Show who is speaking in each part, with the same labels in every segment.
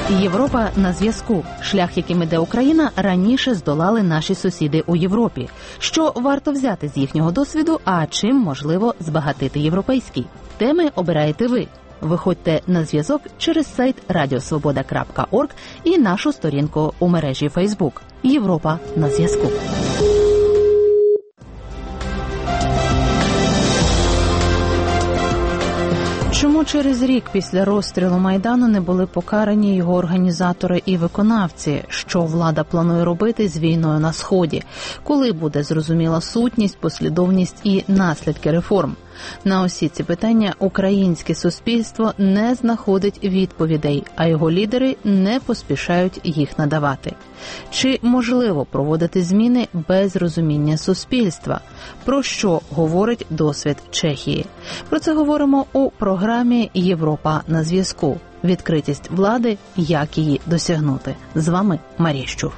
Speaker 1: Європа на зв'язку. Шлях, яким іде Україна, раніше здолали наші сусіди у Європі. Що варто взяти з їхнього досвіду, а чим можливо збагатити європейський? Теми обираєте ви. Виходьте на зв'язок через сайт radiosvoboda.org і нашу сторінку у мережі Facebook. Європа на зв'язку. Чому через рік після розстрілу Майдану не були покарані його організатори і виконавці? Що влада планує робити з війною на Сході? Коли буде зрозуміла сутність, послідовність і наслідки реформ? На усі ці питання українське суспільство не знаходить відповідей, а його лідери не поспішають їх надавати. Чи можливо проводити зміни без розуміння суспільства? Про що говорить досвід Чехії? Про це говоримо у програмі «Європа на зв'язку». Відкритість влади, як її досягнути. З вами Марія Щур.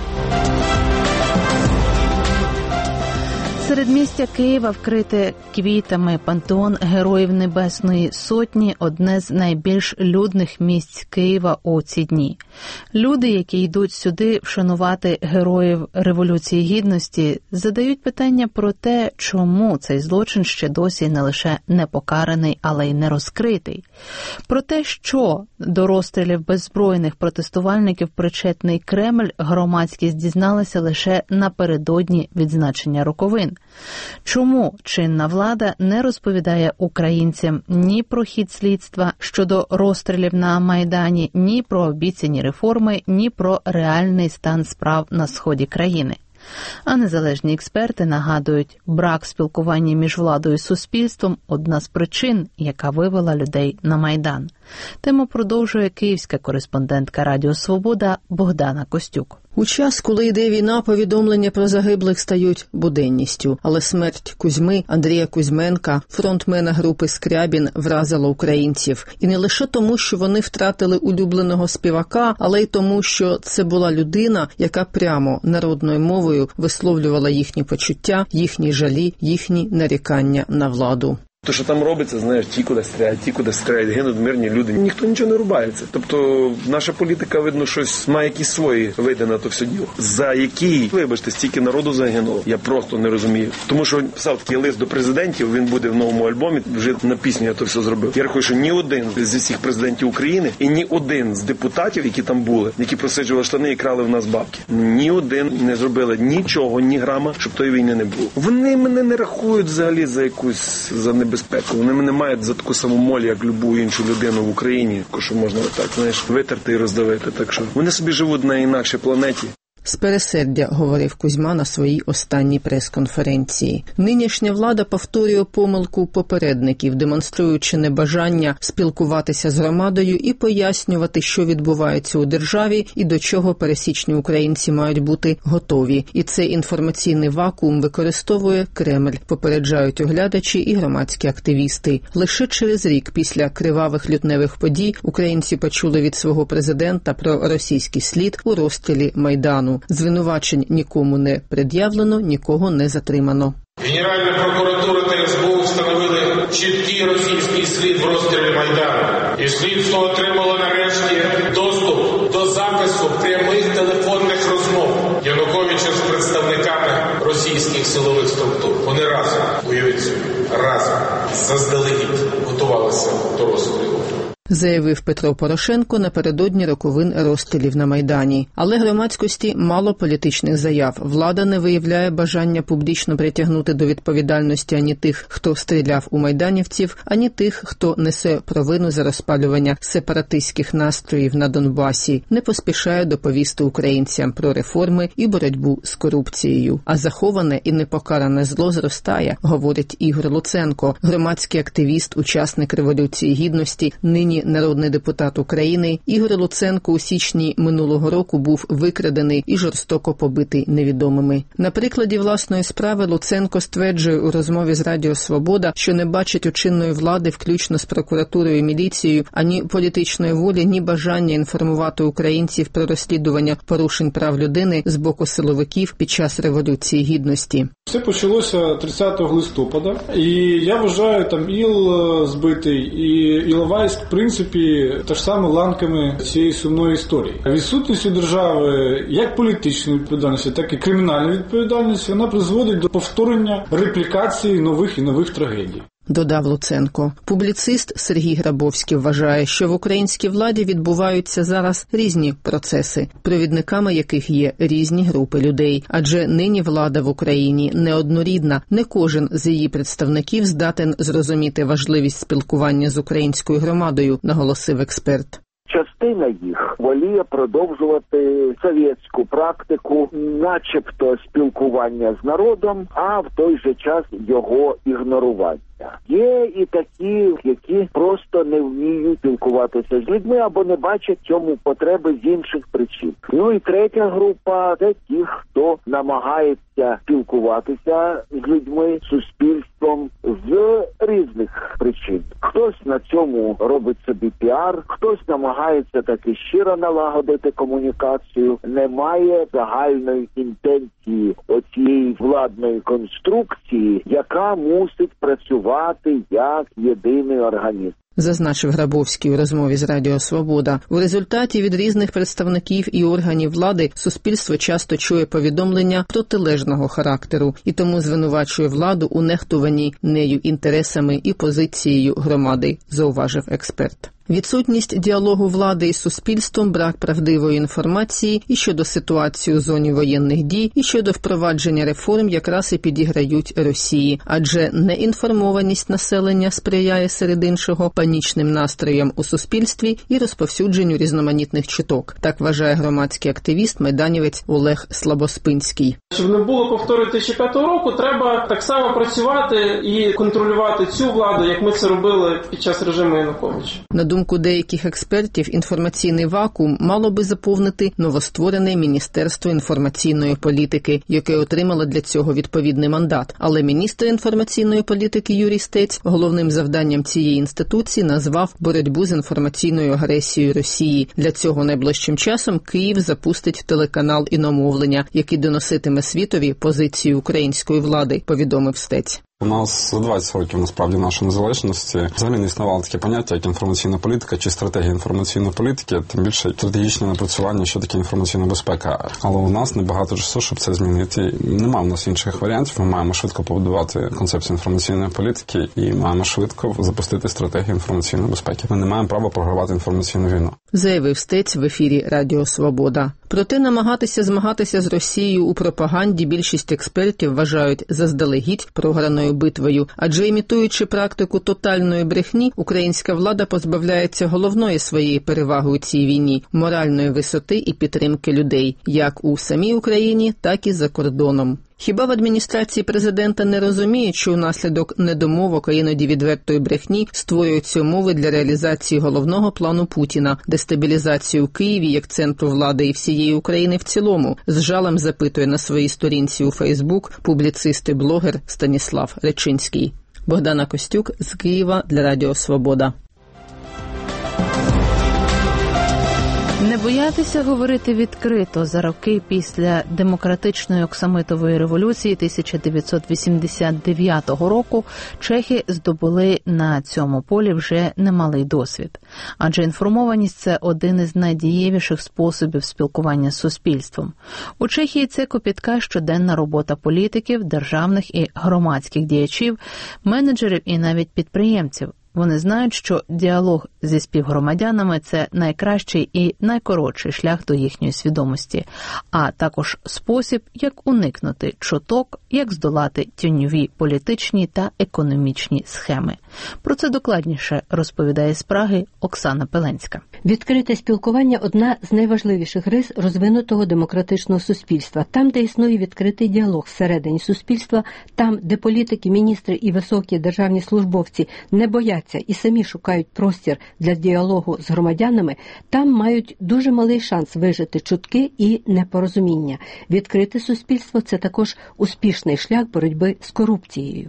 Speaker 1: Середмістя Києва вкрите квітами. Пантеон Героїв Небесної Сотні – одне з найбільш людних місць Києва у ці дні. Люди, які йдуть сюди вшанувати героїв Революції Гідності, задають питання про те, чому цей злочин ще досі не лише не покараний, але й не розкритий. Про те, що до розстрілів беззбройних протестувальників причетний Кремль, громадськість дізналася лише напередодні відзначення роковин. Чому чинна влада не розповідає українцям ні про хід слідства щодо розстрілів на Майдані, ні про обіцяні реформи, ні про реальний стан справ на сході країни? А незалежні експерти нагадують, брак спілкування між владою і суспільством – одна з причин, яка вивела людей на Майдан. Тему продовжує київська кореспондентка Радіо Свобода Богдана Костюк.
Speaker 2: У час, коли йде війна, повідомлення про загиблих стають буденністю. Але смерть Кузьми, Андрія Кузьменка, фронтмена групи «Скрябін», вразила українців. І не лише тому, що вони втратили улюбленого співака, але й тому, що це була людина, яка прямо народною мовою висловлювала їхні почуття, їхні жалі, їхні нарікання на владу.
Speaker 3: То, що там робиться, знаєш, ті куди стріляють, гинуть мирні люди, ніхто нічого не рубається. Тобто наша політика, видно, щось має якісь свої види на то все діло. За який, вибачте, стільки народу загинуло, я просто не розумію. Тому що писав такий лист до президентів, він буде в новому альбомі, вже на пісню я то все зробив. Я рахую, що ні один зі всіх президентів України і ні один з депутатів, які там були, які просиджували штани і крали в нас бабки, ні один не зробили нічого, ні грама, щоб тої війни не було. Вони мене не рахують взагалі за якусь, за небезпеку. Вони мене мають за таку саму моль, як любу іншу людину в Україні, що можна так, знаєш, витерти і роздавити. Так що вони собі живуть на інакшій планеті.
Speaker 2: З пересердя говорив Кузьма на своїй останній прес-конференції. Нинішня влада повторює помилку попередників, демонструючи небажання спілкуватися з громадою і пояснювати, що відбувається у державі і до чого пересічні українці мають бути готові. І цей інформаційний вакуум використовує Кремль, попереджають оглядачі і громадські активісти. Лише через рік після кривавих лютневих подій українці почули від свого президента про російський слід у розстрілі Майдану. Звинувачень нікому не пред'явлено, нікого не затримано.
Speaker 4: Генеральна прокуратура та СБУ встановили чіткий російський слід в розстрілі Майдану. І слідство отримало нарешті доступ до запису прямих телефонних розмов Януковича з представниками російських силових структур. Вони разом, уявіть собі, разом, заздалегідь готувалися до розстрілу.
Speaker 2: Заявив Петро Порошенко напередодні роковин розстрілів на Майдані. Але громадськості мало політичних заяв. Влада не виявляє бажання публічно притягнути до відповідальності ані тих, хто стріляв у майданівців, ані тих, хто несе провину за розпалювання сепаратистських настроїв на Донбасі. Не поспішає доповісти українцям про реформи і боротьбу з корупцією. А заховане і непокаране зло зростає, говорить Ігор Луценко, громадський активіст, учасник Революції Гідності, нині народний депутат України. Ігор Луценко у січні минулого року був викрадений і жорстоко побитий невідомими. На прикладі власної справи Луценко стверджує у розмові з Радіо Свобода, що не бачить у чинної влади, включно з прокуратурою і міліцією, ані політичної волі, ні бажання інформувати українців про розслідування порушень прав людини з боку силовиків під час Революції Гідності.
Speaker 5: Все почалося 30 листопада, і я вважаю, там Іл збитий і Іловайськ, в принципі, принципі, та ж саме ланками цієї сумної історії. Відсутність у держави як політичної відповідальності, так і кримінальної відповідальності, вона призводить до повторення реплікації нових і нових трагедій.
Speaker 2: Додав Луценко. Публіцист Сергій Грабовський вважає, що в українській владі відбуваються зараз різні процеси, провідниками яких є різні групи людей. Адже нині влада в Україні неоднорідна, не кожен з її представників здатен зрозуміти важливість спілкування з українською громадою, наголосив експерт.
Speaker 6: Частина їх воліє продовжувати совєтську практику, начебто спілкування з народом, а в той же час його ігнорування. Є і такі, які просто не вміють спілкуватися з людьми або не бачать цьому потреби з інших причин. Ну і третя група – це ті, хто намагається спілкуватися з людьми, суспільством з різних причин. Хтось на цьому робить собі піар, хтось намагається таки щиро налагодити комунікацію, немає загальної інтенції оцієї владної конструкції, яка мусить працювати як єдиний організм.
Speaker 2: Зазначив Грабовський у розмові з Радіо Свобода. У результаті від різних представників і органів влади суспільство часто чує повідомлення протилежного характеру і тому звинувачує владу у нехтуванні нею інтересами і позицією громади, зауважив експерт. Відсутність діалогу влади із суспільством, брак правдивої інформації і щодо ситуації у зоні воєнних дій, і щодо впровадження реформ якраз і підіграють Росії. Адже неінформованість населення сприяє серед іншого панічним настроям у суспільстві і розповсюдженню різноманітних чуток. Так вважає громадський активіст, майданівець Олег Слабоспинський.
Speaker 7: Щоб не було повтору 2005 року, треба так само працювати і контролювати цю владу, як ми це робили під час режиму Януковича.
Speaker 2: На думку деяких експертів, інформаційний вакуум мало би заповнити новостворене Міністерство інформаційної політики, яке отримало для цього відповідний мандат. Але міністр інформаційної політики Юрій Стець головним завданням цієї інституції назвав боротьбу з інформаційною агресією Росії. Для цього найближчим часом Київ запустить телеканал іномовлення, який доноситиме світові позицію української влади, повідомив Стець.
Speaker 8: У нас за 20 років, насправді, нашої незалежності взагалі не існувало таке поняття, як інформаційна політика чи стратегія інформаційної політики, тим більше стратегічне напрацювання, що таке інформаційна безпека. Але у нас небагато часу, щоб це змінити. Немає у нас інших варіантів. Ми маємо швидко побудувати концепцію інформаційної політики і маємо швидко запустити стратегію інформаційної безпеки. Ми не маємо права програвати інформаційну війну.
Speaker 2: Заявив Стець в ефірі Радіо Свобода. Проте намагатися змагатися з Росією у пропаганді більшість експертів вважають заздалегідь програною битвою. Адже імітуючи практику тотальної брехні, українська влада позбавляється головної своєї переваги у цій війні – моральної висоти і підтримки людей, як у самій Україні, так і за кордоном. Хіба в адміністрації президента не розуміють, що унаслідок недомовок, а іноді відвертої брехні створюються умови для реалізації головного плану Путіна – дестабілізації у Києві як центру влади і всієї України в цілому? З жалем запитує на своїй сторінці у Фейсбук публіцист і блогер Станіслав Речинський. Богдана Костюк з Києва для Радіо Свобода.
Speaker 1: Не боятися говорити відкрито. За роки після демократичної оксамитової революції 1989 року чехи здобули на цьому полі вже немалий досвід. Адже інформованість – це один із найдієвіших способів спілкування з суспільством. У Чехії це копітка щоденна робота політиків, державних і громадських діячів, менеджерів і навіть підприємців. Вони знають, що діалог зі співгромадянами – це найкращий і найкоротший шлях до їхньої свідомості, а також спосіб, як уникнути чуток, як здолати тіньові політичні та економічні схеми. Про це докладніше розповідає з Праги Оксана Пеленська.
Speaker 9: Відкрите спілкування – одна з найважливіших рис розвинутого демократичного суспільства. Там, де існує відкритий діалог всередині суспільства, там, де політики, міністри і високі державні службовці не бояться і самі шукають простір для діалогу з громадянами, там мають дуже малий шанс вижити чутки і непорозуміння. Відкрите суспільство – це також успішний шлях боротьби з корупцією.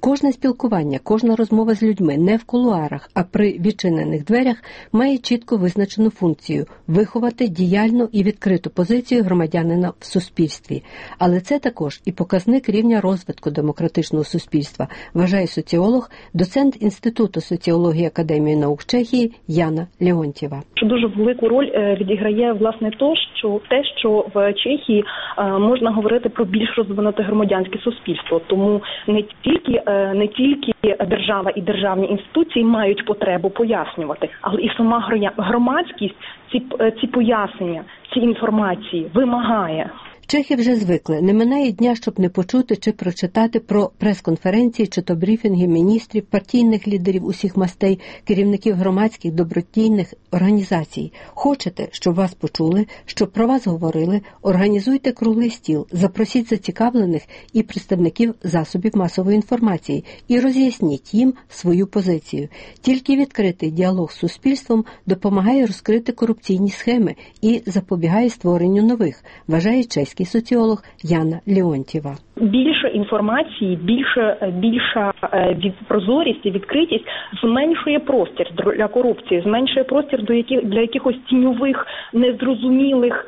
Speaker 9: Кожне спілкування, кожна розмова з людьми не в кулуарах, а при відчинених дверях має чітко визначену функцію – виховати діяльну і відкриту позицію громадянина в суспільстві. Але це також і показник рівня розвитку демократичного суспільства, вважає соціолог, доцент Інституту соціології Академії наук Чехії Яна Леонтьєва.
Speaker 10: Дуже велику роль відіграє, власне, те, що в Чехії можна говорити про більш розвинуте громадянське суспільство. Тому не тільки держава і державні інституції мають потребу пояснювати, але і сама громадськість ці пояснення, ці інформації вимагає.
Speaker 9: Чехи вже звикли. Не минає дня, щоб не почути чи прочитати про прес-конференції чи то брифінги міністрів, партійних лідерів усіх мастей, керівників громадських добродійних організацій. Хочете, щоб вас почули, щоб про вас говорили, організуйте круглий стіл, запросіть зацікавлених і представників засобів масової інформації і роз'ясніть їм свою позицію. Тільки відкритий діалог з суспільством допомагає розкрити корупційні схеми і запобігає створенню нових, вважає чеський соціолог Яна Леонтьєва.
Speaker 10: Більше інформації, більша прозорість і відкритість зменшує простір для корупції, зменшує простір для якихось тіньових, незрозумілих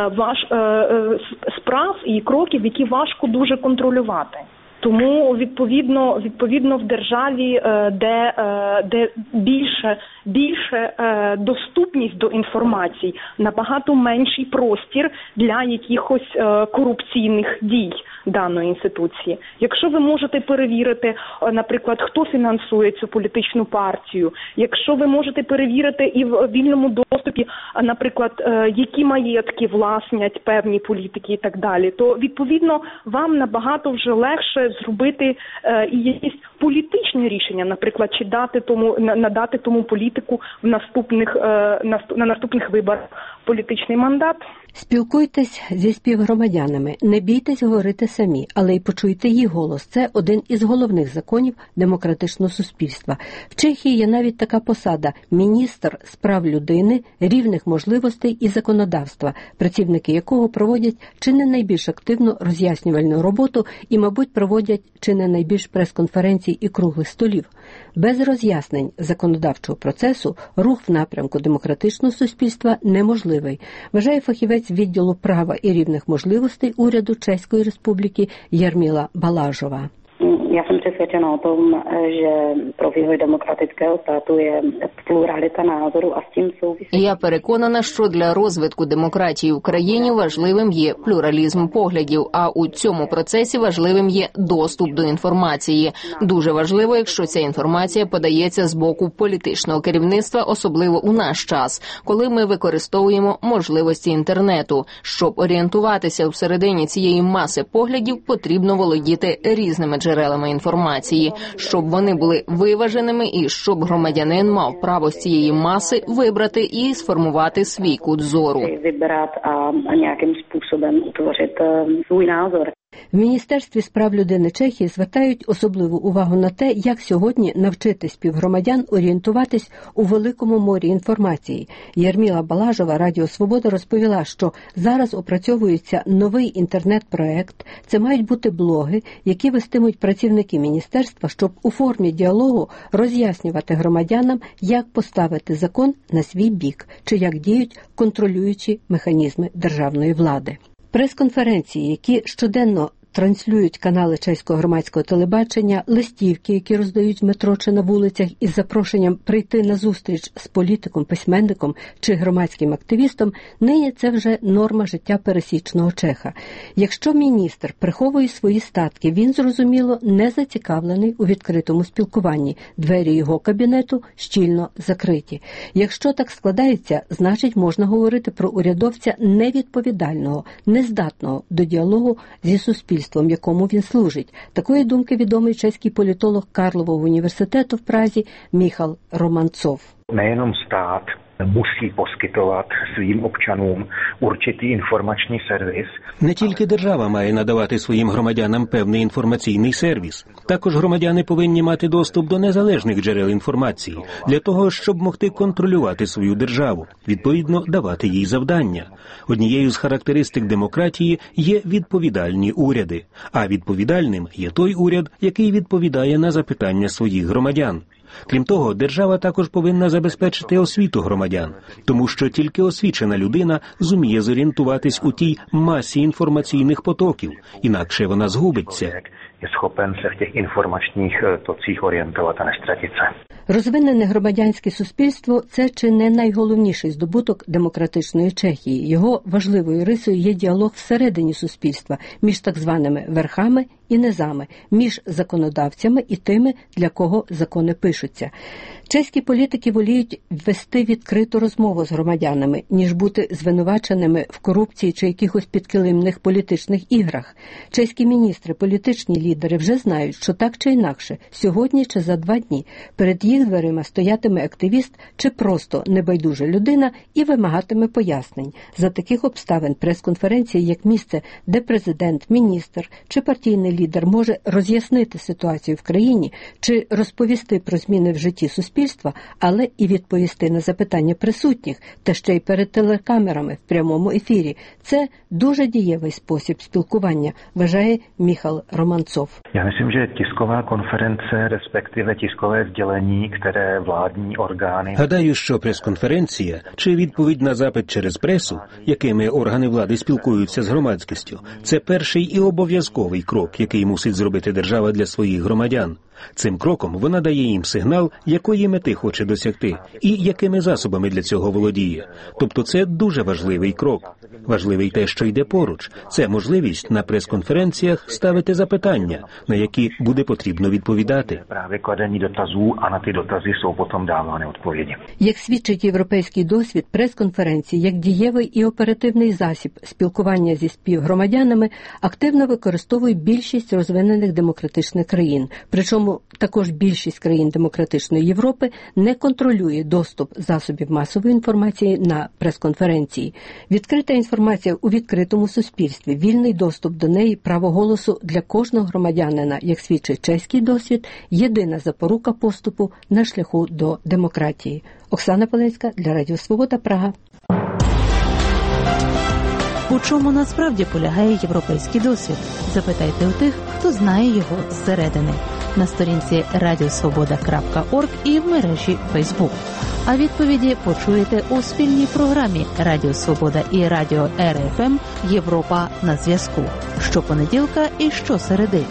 Speaker 10: справ і кроків, які важко дуже контролювати. Тому, відповідно, в державі, де більше доступність до інформації, набагато менший простір для якихось корупційних дій даної інституції. Якщо ви можете перевірити, наприклад, хто фінансує цю політичну партію, якщо ви можете перевірити і в вільному доступі, наприклад, які маєтки власнять певні політики і так далі, то, відповідно, вам набагато вже легше зробити і якісь політичні рішення, наприклад, чи надати тому політику на наступних виборах політичний мандат.
Speaker 9: Спілкуйтесь зі співгромадянами, не бійтесь говорити самі, але й почуйте їх голос. Це один із головних законів демократичного суспільства. В Чехії є навіть така посада – міністр з прав людини, рівних можливостей і законодавства, працівники якого проводять чи не найбільш активну роз'яснювальну роботу і, мабуть, проводять чи не найбільш прес-конференцій і круглих столів. Без роз'яснень законодавчого процесу рух в напрямку демократичного суспільства неможливий, вважає фахівець відділу права і рівних можливостей уряду Чеської Республіки Jarmila Balažová.
Speaker 11: Já jsem přesvědčena o tom, že pro vývoj demokratického státu je pluralita názorů a s tím souvisí.
Speaker 12: Я переконана, що для розвитку демократії в країні важливим є плюралізм поглядів, а у цьому процесі важливим є доступ до інформації. Дуже важливо, якщо ця інформація подається з боку політичного керівництва, особливо у наш час, коли ми використовуємо можливості інтернету. Щоб орієнтуватися всередині цієї маси поглядів, потрібно володіти різними джерелами інформації, щоб вони були виваженими і щоб громадянин мав право з цієї маси вибрати і сформувати свій кут зору.
Speaker 9: В Міністерстві справ людини Чехії звертають особливу увагу на те, як сьогодні навчити співгромадян орієнтуватись у великому морі інформації. Jarmila Balažová, Радіо Свобода, розповіла, що зараз опрацьовується новий інтернет-проект. Це мають бути блоги, які вестимуть працівники міністерства, щоб у формі діалогу роз'яснювати громадянам, як поставити закон на свій бік, чи як діють контролюючі механізми державної влади. Прес-конференції, які щоденно транслюють канали чеського громадського телебачення, листівки, які роздають в метро чи на вулицях із запрошенням прийти на зустріч з політиком, письменником чи громадським активістом, нині це вже норма життя пересічного чеха. Якщо міністр приховує свої статки, він, зрозуміло, не зацікавлений у відкритому спілкуванні. Двері його кабінету щільно закриті. Якщо так складається, значить можна говорити про урядовця невідповідального, нездатного до діалогу зі суспільством, якому він служить. Такої думки відомий чеський політолог Карлового університету в Празі Міхал Романцов.
Speaker 13: Nejenom stát musí poskytovat svým občanům určitý informační servis.
Speaker 14: Не тільки держава має надавати своїм громадянам певний інформаційний сервіс. Також громадяни повинні мати доступ до незалежних джерел інформації для того, щоб могти контролювати свою державу, відповідно давати їй завдання. Однією з характеристик демократії є відповідальні уряди, а відповідальним є той уряд, який відповідає на запитання своїх громадян. Крім того, держава також повинна забезпечити освіту громадян, тому що тільки освічена людина зуміє зорієнтуватись у тій масі інформаційних потоків, інакше вона згубиться.
Speaker 13: Je schopen se v těch informačních tocích orientovat a nestratit se.
Speaker 9: Розвинене громадянське суспільство – це чи не найголовніший здобуток демократичної Чехії. Його важливою рисою є діалог всередині суспільства між так званими верхами і низами, між законодавцями і тими, для кого закони пишуться. Чеські політики воліють вести відкриту розмову з громадянами, ніж бути звинуваченими в корупції чи якихось підкилимних політичних іграх. Чеські міністри, політичні лідери вже знають, що так чи інакше, сьогодні чи за 2 дні перед їх дверима стоятиме активіст чи просто небайдужа людина і вимагатиме пояснень. За таких обставин прес-конференції як місце, де президент, міністр чи партійний лідер може роз'яснити ситуацію в країні чи розповісти про зміни в житті суспільства, але і відповісти на запитання присутніх, та ще й перед телекамерами в прямому ефірі. Це дуже дієвий спосіб спілкування, вважає Міхал Романцов.
Speaker 13: Я myslím, že tisková konference, respektive tiskové sdělení, které vládní orgány...
Speaker 14: Гадаю, що прес-конференція чи відповідь на запит через пресу, якими органи влади спілкуються з громадськістю, це перший і обов'язковий крок, який мусить зробити держава для своїх громадян. Цим кроком вона дає їм сигнал, якої мети хоче досягти і якими засобами для цього володіє. Тобто це дуже важливий крок. Важливий те, що йде поруч. Це можливість на прес-конференціях ставити запитання, на які буде потрібно відповідати.
Speaker 9: Як свідчить європейський досвід, прес-конференції як дієвий і оперативний засіб спілкування зі співгромадянами активно використовують більшість розвинених демократичних країн. Причому також більшість країн демократичної Європи не контролює доступ засобів масової інформації на прес-конференції. Відкрита інформація у відкритому суспільстві, вільний доступ до неї, право голосу для кожного громадянина, як свідчить чеський досвід, єдина запорука поступу на шляху до демократії. Оксана Полинська для Радіо Свобода, Прага.
Speaker 1: У чому насправді полягає європейський досвід? Запитайте у тих, хто знає його зсередини. На сторінці radiosvoboda.org і в мережі Facebook. А відповіді почуєте у спільній програмі Радіо Свобода і Радіо РФМ «Європа на зв'язку» щопонеділка і щосереди.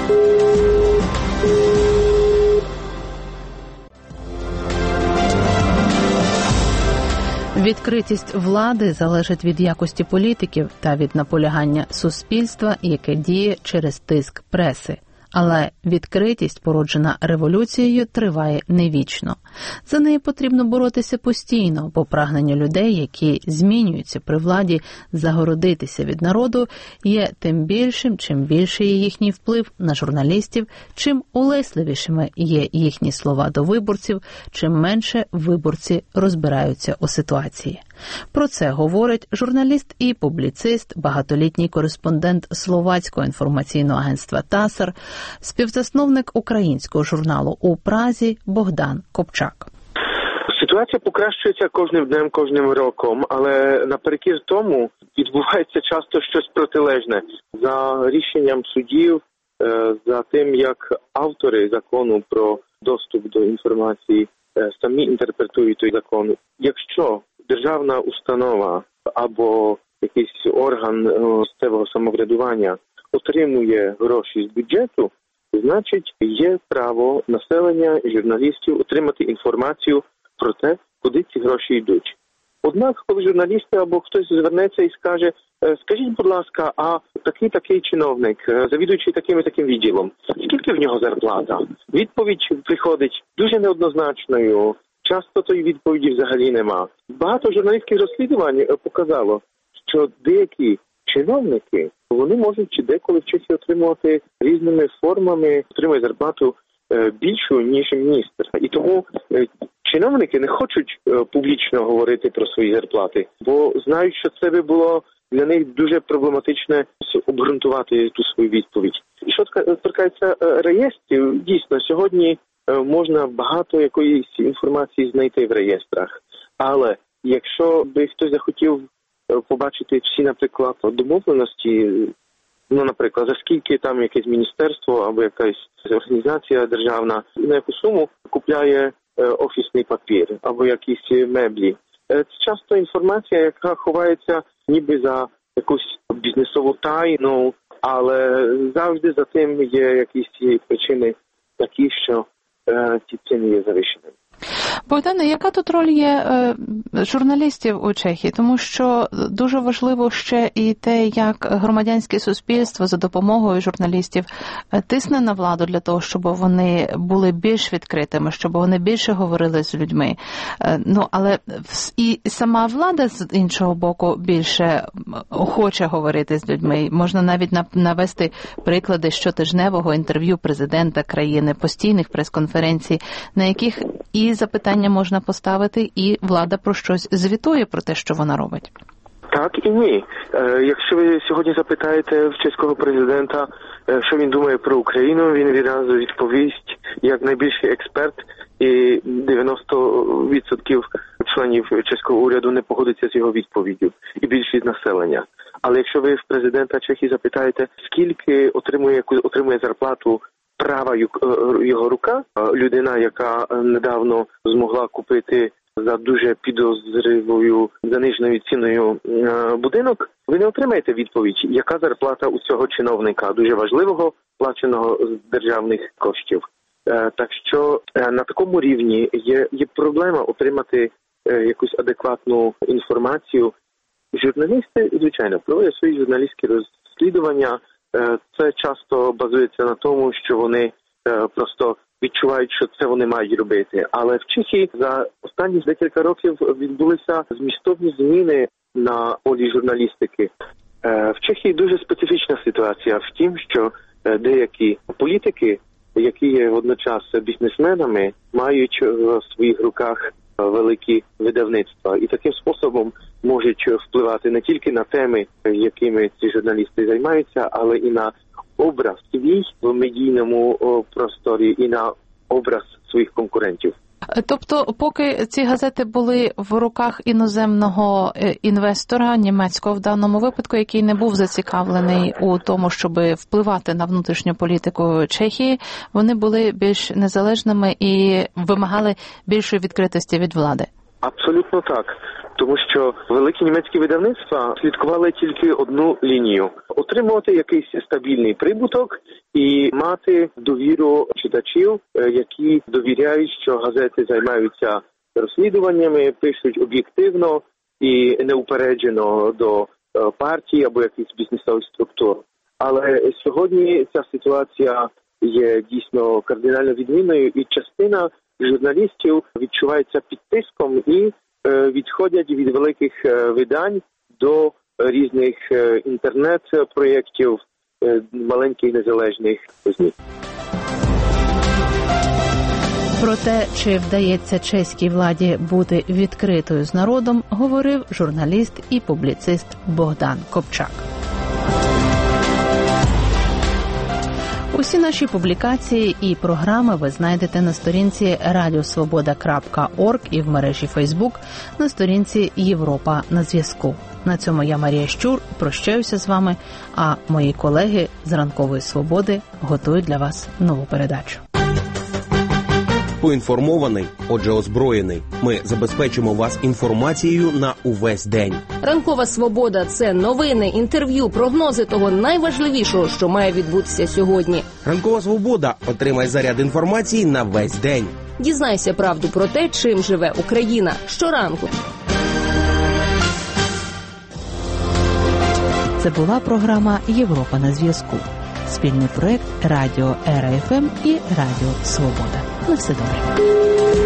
Speaker 1: Відкритість влади залежить від якості політиків та від наполягання суспільства, яке діє через тиск преси. Але відкритість, породжена революцією, триває не вічно. За неї потрібно боротися постійно, бо прагнення людей, які змінюються при владі, загородитися від народу, є тим більшим, чим більший є їхній вплив на журналістів, чим улесливішими є їхні слова до виборців, чим менше виборці розбираються у ситуації. Про це говорить журналіст і публіцист, багатолітній кореспондент Словацького інформаційного агентства ТАСР, співзасновник українського журналу у Празі Богдан Копчак.
Speaker 15: Ситуація покращується кожним днем, кожним роком, але наперекір тому відбувається часто щось протилежне. За рішенням судів, за тим, як автори закону про доступ до інформації самі інтерпретують той закон. Якщо державна установа або якийсь орган місцевого самоврядування отримує гроші з бюджету, значить є право населення, журналістів отримати інформацію про те, куди ці гроші йдуть. Однак, коли журналісти або хтось звернеться і скаже, скажіть, будь ласка, а такий чиновник, завідуючий таким і таким відділом, скільки в нього зарплата? Відповідь приходить дуже неоднозначною. Часто тої відповіді взагалі нема. Багато журналістських розслідувань показало, що деякі чиновники, вони можуть деколи в Чехії отримувати різними формами, отримує зарплату більшу, ніж міністр. І тому чиновники не хочуть публічно говорити про свої зарплати, бо знають, що це би було для них дуже проблематично обґрунтувати ту свою відповідь. І що торкається реєстрів, дійсно, сьогодні можна багато якоїсь інформації знайти в реєстрах. Але якщо би хтось захотів побачити всі, наприклад, домовленості, наприклад, за скільки там якесь міністерство або якась організація державна на яку суму купляє офісний папір або якісь меблі. Це часто інформація, яка ховається ніби за якусь бізнесову тайну, але завжди за тим є якісь причини такі, що ці ціни є завищеними.
Speaker 1: Богдане, яка тут роль є журналістів у Чехії? Тому що дуже важливо ще і те, як громадянське суспільство за допомогою журналістів тисне на владу для того, щоб вони були більш відкритими, щоб вони більше говорили з людьми. Але і сама влада, з іншого боку, більше охоче говорити з людьми. Можна навіть навести приклади щотижневого інтерв'ю президента країни, постійних прес-конференцій, на яких і запитання можна поставити, і влада про щось звітує про те, що вона робить.
Speaker 15: Так і ні. Якщо ви сьогодні запитаєте в чеського президента, що він думає про Україну, він відразу відповість як найбільший експерт, і 90% членів чеського уряду не погодиться з його відповіддю, і більшість населення. Але якщо ви в президента Чехії запитаєте, скільки отримує зарплату права його рука, людина, яка недавно змогла купити за дуже підозрілою заниженою ціною будинок, ви не отримаєте відповідь, яка зарплата у цього чиновника, дуже важливого, плаченого з державних коштів. Так що на такому рівні є проблема отримати якусь адекватну інформацію. Журналісти, звичайно, проводять свої журналістські розслідування. Це часто базується на тому, що вони просто відчувають, що це вони мають робити. Але в Чехії за останні декілька років відбулися змістовні зміни на полі журналістики. В Чехії дуже специфічна ситуація в тім, що деякі політики, які є водночас бізнесменами, мають в своїх руках великі видавництва. І таким способом можуть впливати не тільки на теми, якими ці журналісти займаються, але і на образ свій в медійному просторі, і на образ своїх конкурентів.
Speaker 1: Тобто, поки ці газети були в руках іноземного інвестора, німецького в даному випадку, який не був зацікавлений у тому, щоб впливати на внутрішню політику Чехії, вони були більш незалежними і вимагали більшої відкритості від влади.
Speaker 15: Абсолютно так. Тому що великі німецькі видавництва слідкували тільки одну лінію – отримувати якийсь стабільний прибуток і мати довіру читачів, які довіряють, що газети займаються розслідуваннями, пишуть об'єктивно і неупереджено до партії або якихось бізнесових структур. Але сьогодні ця ситуація є дійсно кардинально відмінною, і частина журналістів відчувається під тиском і відходять від великих видань до різних інтернет-проєктів, маленьких незалежних ЗМІ.
Speaker 1: Про те, чи вдається чеській владі бути відкритою з народом, говорив журналіст і публіцист Богдан Копчак. Усі наші публікації і програми ви знайдете на сторінці radiosvoboda.org і в мережі Facebook на сторінці Європа на зв'язку. На цьому я, Марія Щур, прощаюся з вами, а мої колеги з Ранкової Свободи готують для вас нову передачу.
Speaker 16: Поінформований, отже озброєний. Ми забезпечимо вас інформацією на увесь день.
Speaker 12: Ранкова Свобода – це новини, інтерв'ю, прогнози того найважливішого, що має відбутися сьогодні.
Speaker 16: Ранкова Свобода – отримай заряд інформації на весь день.
Speaker 12: Дізнайся правду про те, чим живе Україна щоранку.
Speaker 1: Це була програма «Європа на зв'язку». Спільний проект Радіо РФМ і Радіо Свобода. На все добре.